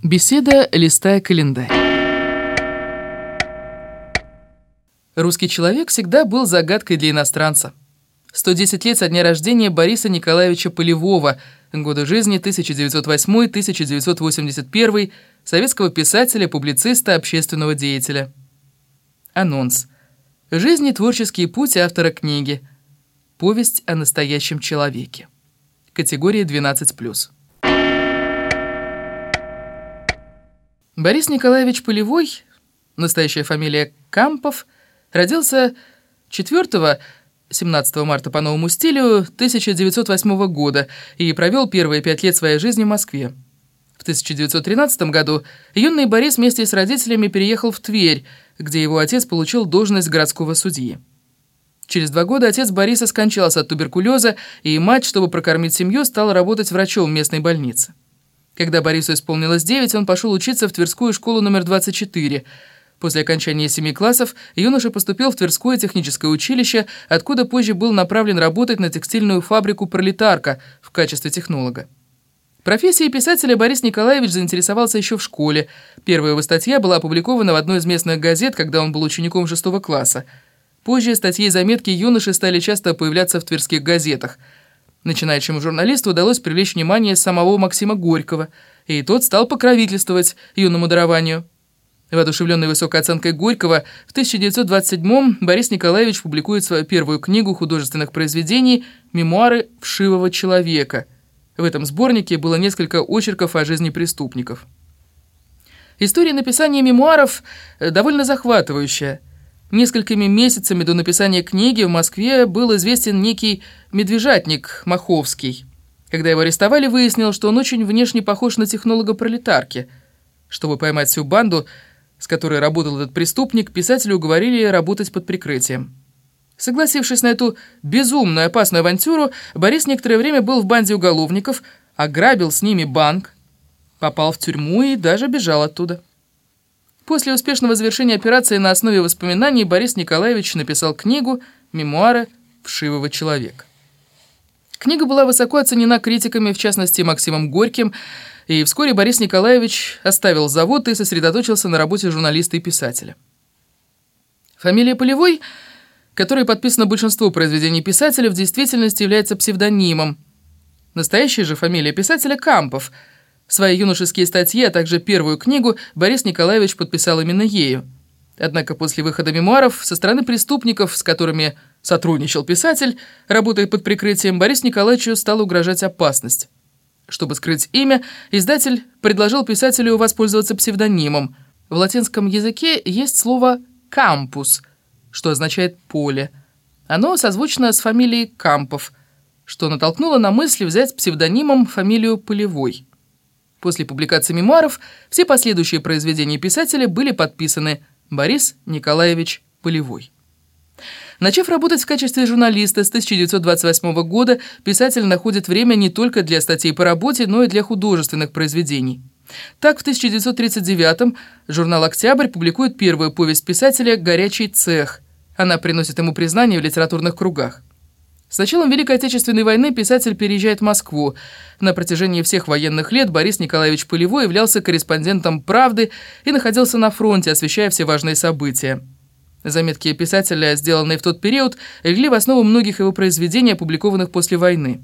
Беседа, листая календарь. Русский человек всегда был загадкой для иностранца. 110 лет со дня рождения Бориса Николаевича Полевого, годы жизни 1908-1981, советского писателя, публициста, общественного деятеля. Анонс. Жизнь и творческий путь автора книги. Повесть о настоящем человеке. Категория 12+. Борис Николаевич Полевой, настоящая фамилия Кампов, родился 4-17 марта по новому стилю 1908 года и провел первые 5 лет своей жизни в Москве. В 1913 году юный Борис вместе с родителями переехал в Тверь, где его отец получил должность городского судьи. Через 2 года отец Бориса скончался от туберкулеза, и мать, чтобы прокормить семью, стала работать врачом в местной больнице. Когда Борису исполнилось 9, он пошел учиться в Тверскую школу номер 24. После окончания 7 классов юноша поступил в Тверское техническое училище, откуда позже был направлен работать на текстильную фабрику «Пролетарка» в качестве технолога. Профессией писателя Борис Николаевич заинтересовался еще в школе. Первая его статья была опубликована в одной из местных газет, когда он был учеником 6 класса. Позже статьи и заметки юноши стали часто появляться в тверских газетах. Начинающему журналисту удалось привлечь внимание самого Максима Горького, и тот стал покровительствовать юному дарованию. Воодушевленный высокой оценкой Горького, в 1927-м Борис Николаевич публикует свою первую книгу художественных произведений «Мемуары вшивого человека». В этом сборнике было несколько очерков о жизни преступников. История написания мемуаров довольно захватывающая. Несколькими месяцами до написания книги в Москве был известен некий медвежатник Маховский. Когда его арестовали, выяснилось, что он очень внешне похож на технолога пролетарки. Чтобы поймать всю банду, с которой работал этот преступник, писателю уговорили работать под прикрытием. Согласившись на эту безумную опасную авантюру, Борис некоторое время был в банде уголовников, ограбил с ними банк, попал в тюрьму и даже бежал оттуда. После успешного завершения операции на основе воспоминаний Борис Николаевич написал книгу «Мемуары вшивого человека». Книга была высоко оценена критиками, в частности Максимом Горьким, и вскоре Борис Николаевич оставил завод и сосредоточился на работе журналиста и писателя. Фамилия Полевой, которой подписано большинство произведений писателя, в действительности является псевдонимом. Настоящая же фамилия писателя Кампов. Свои юношеские статьи, а также первую книгу Борис Николаевич подписал именно ею. Однако после выхода мемуаров со стороны преступников, с которыми сотрудничал писатель, работая под прикрытием, Борису Николаевичу стала угрожать опасность. Чтобы скрыть имя, издатель предложил писателю воспользоваться псевдонимом. В латинском языке есть слово «кампус», что означает «поле». Оно созвучно с фамилией Кампов, что натолкнуло на мысль взять псевдонимом фамилию Полевой. После публикации мемуаров все последующие произведения писателя были подписаны Борис Николаевич Полевой. Начав работать в качестве журналиста с 1928 года, писатель находит время не только для статей по работе, но и для художественных произведений. Так, в 1939-м журнал «Октябрь» публикует первую повесть писателя «Горячий цех». Она приносит ему признание в литературных кругах. С началом Великой Отечественной войны писатель переезжает в Москву. На протяжении всех военных лет Борис Николаевич Полевой являлся корреспондентом «Правды» и находился на фронте, освещая все важные события. Заметки писателя, сделанные в тот период, легли в основу многих его произведений, опубликованных после войны.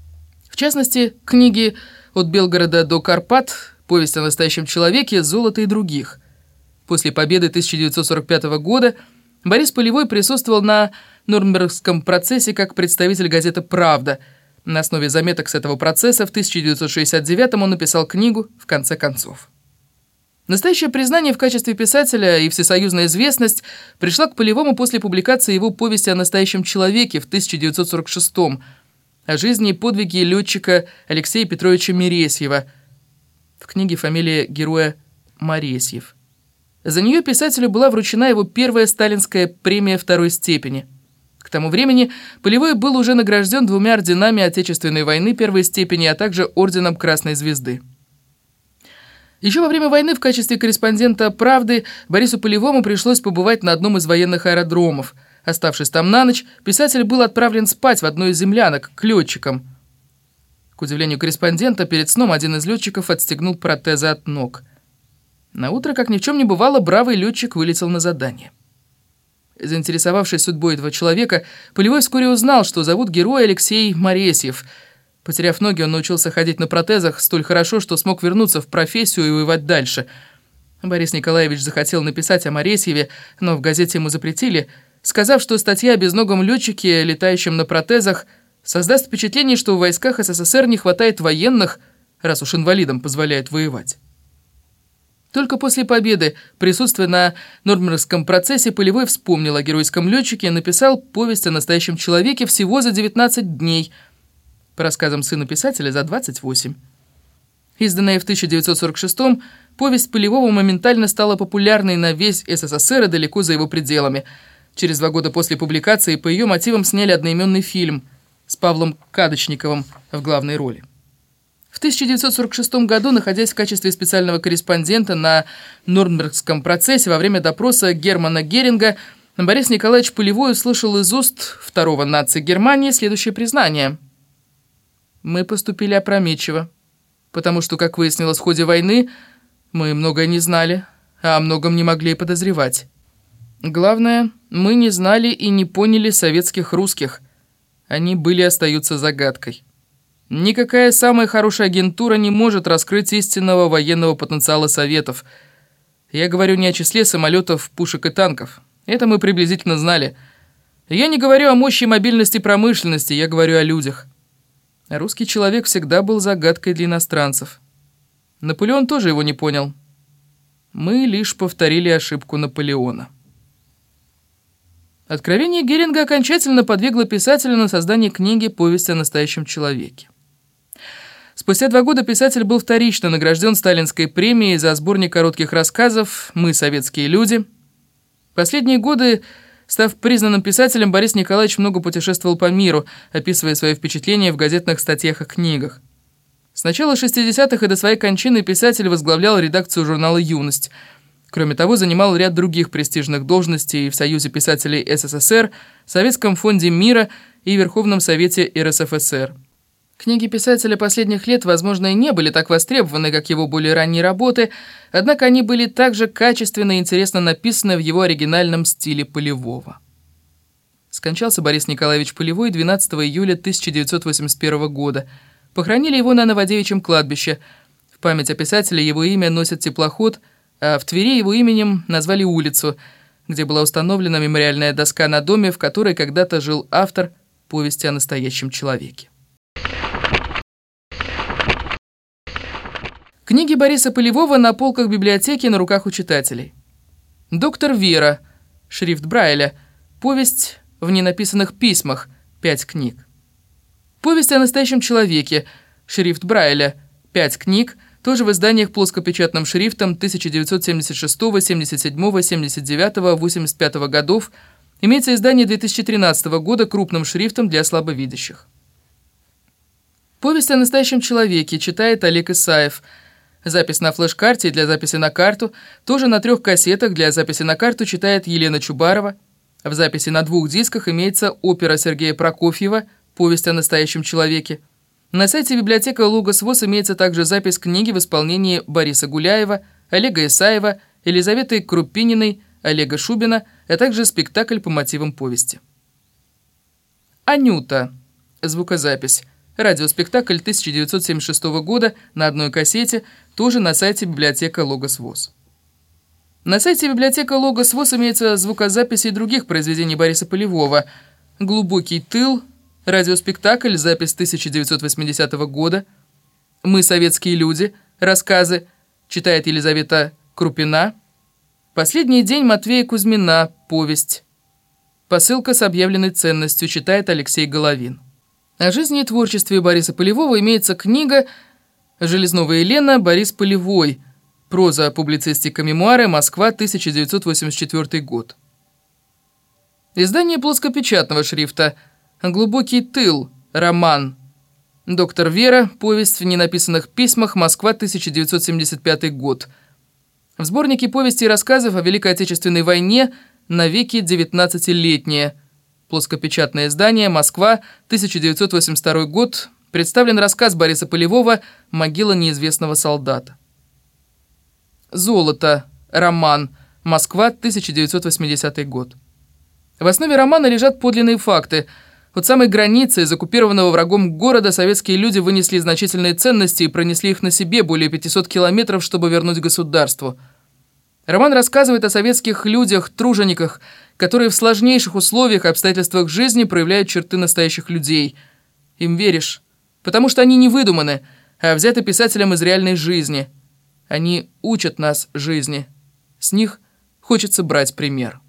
В частности, книги «От Белгорода до Карпат», «Повесть о настоящем человеке», «Золото» и других. После победы 1945 года Борис Полевой присутствовал на Нюрнбергском процессе как представитель газеты «Правда». На основе заметок с этого процесса в 1969-м он написал книгу «В конце концов». Настоящее признание в качестве писателя и всесоюзная известность пришла к Полевому после публикации его повести о настоящем человеке в 1946-м, о жизни и подвиге летчика Алексея Петровича Мересьева. В книге фамилия героя Моресьев. За нее писателю была вручена его первая сталинская премия второй степени. К тому времени Полевой был уже награжден 2 орденами Отечественной войны первой степени, а также орденом Красной Звезды. Еще во время войны в качестве корреспондента «Правды» Борису Полевому пришлось побывать на одном из военных аэродромов. Оставшись там на ночь, писатель был отправлен спать в одну из землянок к летчикам. К удивлению корреспондента, перед сном один из летчиков отстегнул протезы от ног. Наутро, как ни в чем не бывало, бравый летчик вылетел на задание. Заинтересовавшись судьбой этого человека, Полевой вскоре узнал, что зовут героя Алексей Моресьев. Потеряв ноги, он научился ходить на протезах столь хорошо, что смог вернуться в профессию и воевать дальше. Борис Николаевич захотел написать о Моресьеве, но в газете ему запретили, сказав, что статья о безногом летчике, летающем на протезах, создаст впечатление, что в войсках СССР не хватает военных, раз уж инвалидам позволяют воевать. Только после победы, присутствуя на Нюрнбергском процессе, Полевой вспомнил о геройском летчике и написал повесть о настоящем человеке всего за 19 дней, по рассказам сына писателя, за 28. Изданная в 1946-м, повесть Полевого моментально стала популярной на весь СССР и далеко за его пределами. Через 2 года после публикации по ее мотивам сняли одноименный фильм с Павлом Кадочниковым в главной роли. В 1946 году, находясь в качестве специального корреспондента на Нюрнбергском процессе во время допроса Германа Геринга, Борис Николаевич Полевой услышал из уст второго нации Германии следующее признание. «Мы поступили опрометчиво, потому что, как выяснилось в ходе войны, мы многое не знали, а о многом не могли и подозревать. Главное, мы не знали и не поняли советских русских. Они были и остаются загадкой. Никакая самая хорошая агентура не может раскрыть истинного военного потенциала Советов. Я говорю не о числе самолетов, пушек и танков. Это мы приблизительно знали. Я не говорю о мощи и мобильности промышленности, я говорю о людях. Русский человек всегда был загадкой для иностранцев. Наполеон тоже его не понял. Мы лишь повторили ошибку Наполеона». Откровение Геринга окончательно подвигло писателя на создание книги «Повесть о настоящем человеке». Спустя 2 года писатель был вторично награжден Сталинской премией за сборник коротких рассказов «Мы, советские люди». Последние годы, став признанным писателем, Борис Николаевич много путешествовал по миру, описывая свои впечатления в газетных статьях и книгах. С начала 60-х и до своей кончины писатель возглавлял редакцию журнала «Юность». Кроме того, занимал ряд других престижных должностей в Союзе писателей СССР, Советском фонде мира и Верховном Совете РСФСР. Книги писателя последних лет, возможно, и не были так востребованы, как его более ранние работы, однако они были также качественно и интересно написаны в его оригинальном стиле Полевого. Скончался Борис Николаевич Полевой 12 июля 1981 года. Похоронили его на Новодевичьем кладбище. В память о писателе его имя носит теплоход, а в Твери его именем назвали улицу, где была установлена мемориальная доска на доме, в которой когда-то жил автор повести о настоящем человеке. Книги Бориса Полевого на полках библиотеки на руках у читателей. «Доктор Вера», шрифт Брайля, повесть в ненаписанных письмах, 5 книг. «Повесть о настоящем человеке», шрифт Брайля, 5 книг, тоже в изданиях плоскопечатным шрифтом 1976, 77, 79, 85 годов, имеется издание 2013 года крупным шрифтом для слабовидящих. «Повесть о настоящем человеке» читает Олег Исаев. Запись на флеш-карте для записи на карту, тоже на 3 кассетах для записи на карту читает Елена Чубарова. В записи на 2 дисках имеется опера Сергея Прокофьева «Повесть о настоящем человеке». На сайте библиотека Логос ВОС имеется также запись книги в исполнении Бориса Гуляева, Олега Исаева, Елизаветы Крупининой, Олега Шубина, а также спектакль по мотивам повести. «Анюта». Звукозапись. Радиоспектакль 1976 года на 1 кассете, тоже на сайте библиотека Логос ВОС. На сайте библиотека Логос ВОС имеется звукозаписи других произведений Бориса Полевого. «Глубокий тыл», радиоспектакль, запись 1980 года. «Мы, советские люди», рассказы, читает Елизавета Крупина. «Последний день Матвея Кузьмина», повесть. «Посылка с объявленной ценностью», читает Алексей Головин. О жизни и творчестве Бориса Полевого имеется книга «Железнова Елена. Борис Полевой. Проза, публицистика, мемуары. Москва, 1984 год». Издание плоскопечатного шрифта «Глубокий тыл», роман. «Доктор Вера. Повесть в ненаписанных письмах. Москва, 1975 год». В сборнике повестей и рассказов о Великой Отечественной войне «Навеки 19-летние». Плоскопечатное издание, Москва, 1982 год, представлен рассказ Бориса Полевого «Могила неизвестного солдата». «Золото». Роман. Москва, 1980 год. В основе романа лежат подлинные факты. От самой границы из оккупированного врагом города советские люди вынесли значительные ценности и пронесли их на себе более 500 километров, чтобы вернуть государству. Роман рассказывает о советских людях, тружениках, которые в сложнейших условиях и обстоятельствах жизни проявляют черты настоящих людей. Им веришь, потому что они не выдуманы, а взяты писателем из реальной жизни. Они учат нас жизни. С них хочется брать пример.